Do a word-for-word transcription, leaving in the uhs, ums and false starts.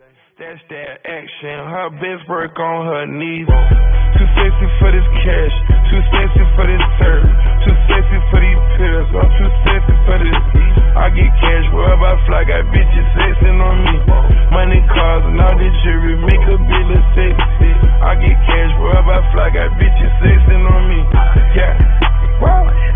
That's that action, her best work on her knees. Too sexy for this cash, too sexy for this turf, too sexy for these pills, I'm too sexy for this. I get cash wherever I fly, got bitches sexing on me. Money, cars, and all this jewelry, make a bill of sexy. I get cash wherever I fly, got bitches sexing on me. Yeah, wow.